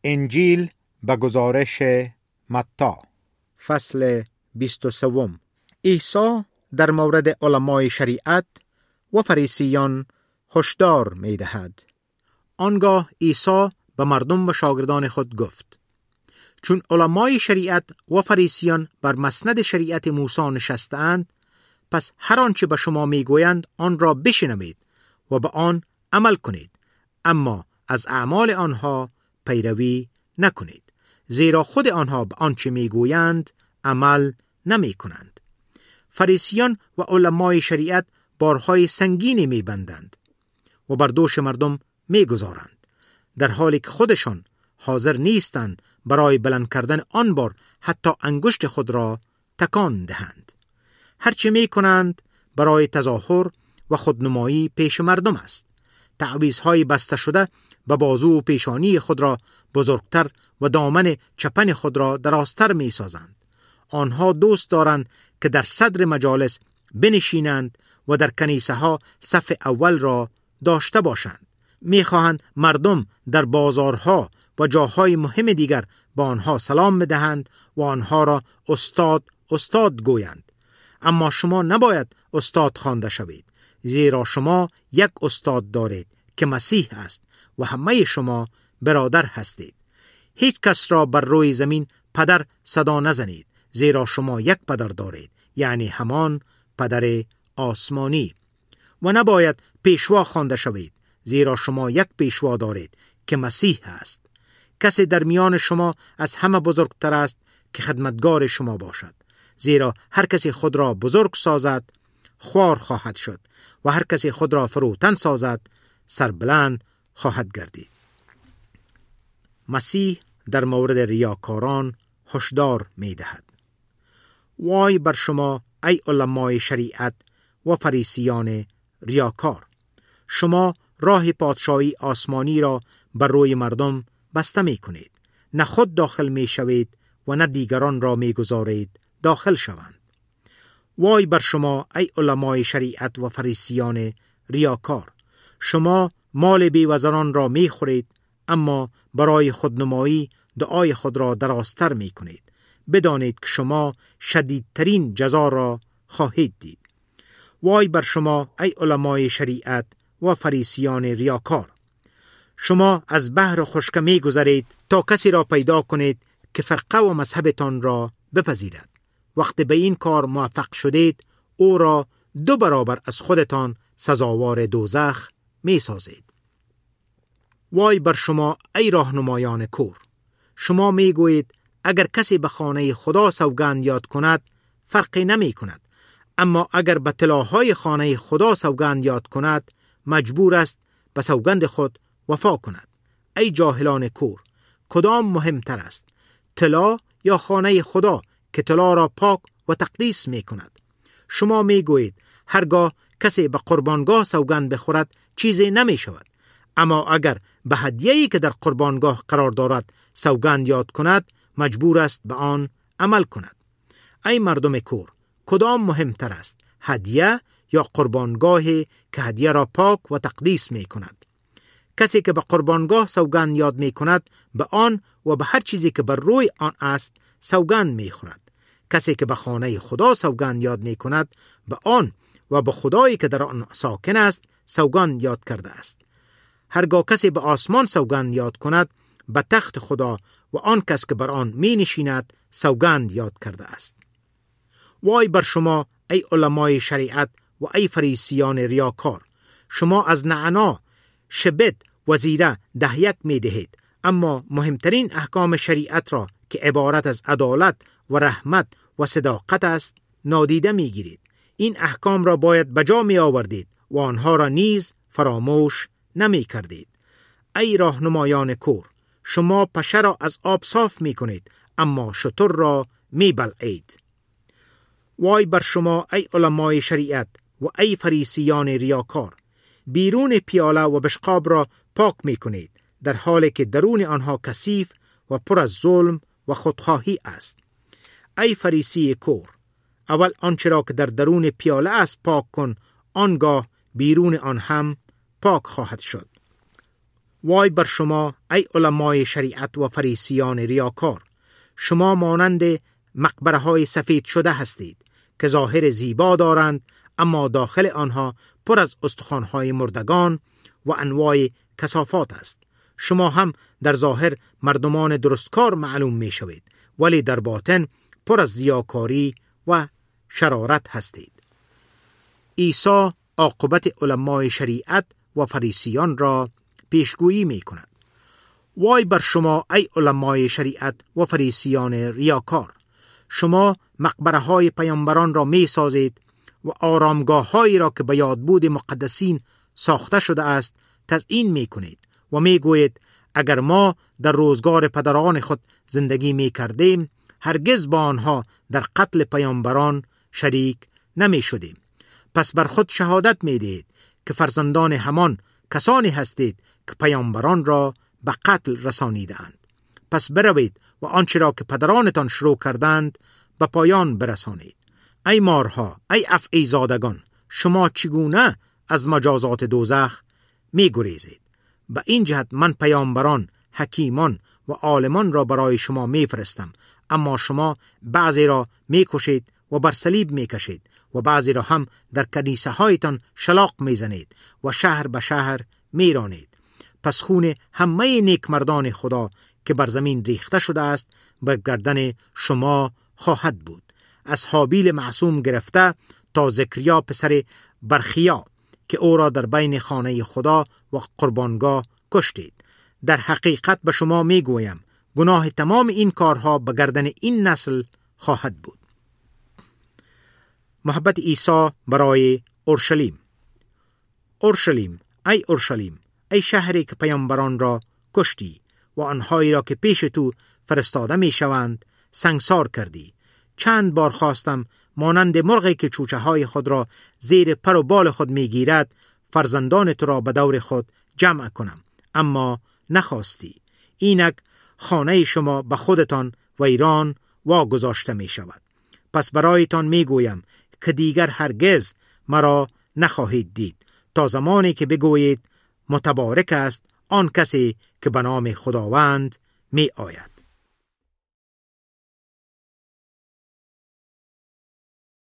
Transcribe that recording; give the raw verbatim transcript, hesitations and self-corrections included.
انجیل به گزارش متی فصل بیست و سه. عیسی در مورد علمای شریعت و فریسیان هشدار می دهد. آنگاه عیسی به مردم و شاگردان خود گفت: چون علمای شریعت و فریسیان بر مسند شریعت موسی نشسته‌اند، پس هر آنچه به شما می گویند آن را بشنوید و به آن عمل کنید، اما از اعمال آنها پیروی نکنید، زیرا خود آنها به آنچه می گویند عمل نمی کنند. فریسیان و علمای شریعت بارهای سنگینی می بندند و بر دوش مردم می گذارند، در حالی که خودشان حاضر نیستند برای بلند کردن آن بار حتی انگشت خود را تکان دهند. هرچه می کنند برای تظاهر و خودنمایی پیش مردم است. تعویضهای بسته شده به بازو و پیشانی خود را بزرگتر و دامن چپن خود را درازتر می سازند. آنها دوست دارند که در صدر مجالس بنشینند و در کنیسه ها صف اول را داشته باشند. می خواهند مردم در بازارها و جاهای مهم دیگر با آنها سلام بدهند و آنها را استاد استاد گویند. اما شما نباید استاد خوانده شوید، زیرا شما یک استاد دارید که مسیح است و همه شما برادر هستید. هیچ کس را بر روی زمین پدر صدا نزنید، زیرا شما یک پدر دارید، یعنی همان پدر آسمانی. و نباید پیشوا خوانده شوید، زیرا شما یک پیشوا دارید که مسیح است. کسی در میان شما از همه بزرگتر است که خدمتگار شما باشد، زیرا هر کسی خود را بزرگ سازد خوار خواهد شد و هر کسی خود را فروتن سازد سربلند خواهد گردید. مسیح در مورد ریاکاران هشدار می دهد: وای بر شما ای علمای شریعت و فریسیان ریاکار! شما راه پادشاهی آسمانی را بر روی مردم بسته می کنید، نه خود داخل می شوید و نه دیگران را می گذارید داخل شوند. وای بر شما ای علمای شریعت و فریسیان ریاکار! شما مال بی‌وزران را می خورید، اما برای خودنمایی دعای خود را درازتر می کنید. بدانید که شما شدیدترین جزا را خواهید دید. وای بر شما ای علمای شریعت و فریسیان ریاکار! شما از بحر خشک می گذرید تا کسی را پیدا کنید که فرقه و مذهبتان را بپذیرد. وقتی به این کار موفق شدید، او را دو برابر از خودتان سزاوار دوزخ می سازید. وای بر شما ای راهنمایان کور! شما می گویید اگر کسی به خانه خدا سوگند یاد کند فرقی نمی کند، اما اگر به طلاهای خانه خدا سوگند یاد کند مجبور است به سوگند خود وفا کند. ای جاهلان کور! کدام مهمتر است، طلا یا خانه خدا که طلا را پاک و تقدیس می کند؟ شما می گویید هرگاه کسی به قربانگاه سوگند بخورد چیزی نمی شود، اما اگر به هدیه‌ای که در قربانگاه قرار دارد سوگند یاد کند مجبور است به آن عمل کند. ای مردم کور! کدام مهمتر است، هدیه یا قربانگاهی که هدیه را پاک و تقدیس می کند؟ کسی که به قربانگاه سوگند یاد می کند به آن و به هر چیزی که بر روی آن است سوگند می خورد. کسی که به خانه خدا سوگند یاد می کند به آن و به خدایی که در آن ساکن است سوگند یاد کرده است. هرگاه کسی به آسمان سوگند یاد کند به تخت خدا و آن کس که بر آن می نشیند سوگند یاد کرده است. وای بر شما ای علمای شریعت و ای فریسیان ریاکار! شما از نعنا، شبت و زیره دهیک می دهید، اما مهمترین احکام شریعت را که عبارت از عدالت و رحمت و صداقت است نادیده می گیرید. این احکام را باید بجا می آوردید و آنها را نیز فراموش نمی کردید. ای راهنمایان کور! شما پشه را از آب صاف می کنید، اما شتر را می بلعید. وای بر شما ای علمای شریعت و ای فریسیان ریاکار! بیرون پیاله و بشقاب را پاک می کنید، در حالی که درون آنها کثیف و پر از ظلم و خودخواهی است. ای فریسی کور! اول آنچه را که در درون پیاله است پاک کن، آنگاه بیرون آن هم پاک خواهد شد. وای بر شما ای علمای شریعت و فریسیان ریاکار، شما مانند مقبره های سفید شده هستید که ظاهر زیبا دارند اما داخل آنها پر از استخوان‌های مردگان و انواع کثافات است. شما هم در ظاهر مردمان درستکار معلوم می شوید ولی در باطن پر از ریاکاری و شرارت هستید. عیسی عاقبت علمای شریعت و فریسیان را پیشگویی می کند. وای بر شما ای علمای شریعت و فریسیان ریاکار، شما مقبره های پیامبران را می سازید و آرامگاه هایی را که به یادبود مقدسین ساخته شده است تزیین می کنید و می گویید اگر ما در روزگار پدران خود زندگی می کردیم هرگز با آنها در قتل پیامبران شریک نمی شدیم. پس بر خود شهادت می دهید که فرزندان همان کسانی هستید که پیامبران را به قتل رسانیدند. پس بروید و آنچه را که پدرانتان شروع کردند به پایان برسانید. ای مارها، ای افعی زادگان، شما چگونه از مجازات دوزخ می گریزید؟ به این جهت من پیامبران، حکیمان و عالمان را برای شما می فرستم، اما شما بعضی را می کشید و بر صلیب می کشید و بعضی را هم در کنیسه هایتان شلاق می زنید و شهر به شهر می رانید. پس خون همه نیک مردان خدا که بر زمین ریخته شده است بر گردن شما خواهد بود، از هابیل معصوم گرفته تا زکریا پسر برخیا که او را در بین خانه خدا و قربانگاه کشتید. در حقیقت به شما می گویم گناه تمام این کارها به گردن این نسل خواهد بود. محبت عیسی برای اورشلیم. اورشلیم، ای اورشلیم، ای شهری که پیامبران را کشتی و آنهایی را که پیش تو فرستاده می شوند سنگسار کردی. چند بار خواستم مانند مرغی که چوچه های خود را زیر پر و بال خود می گیرد فرزندان تو را به دور خود جمع کنم، اما نخواستی. اینک خانه شما به خودتان ویران واگذاشته می شود. پس برایتان می گویم که دیگر هرگز مرا نخواهید دید تا زمانی که بگویید متبارک است آن کسی که به نام خداوند می آید.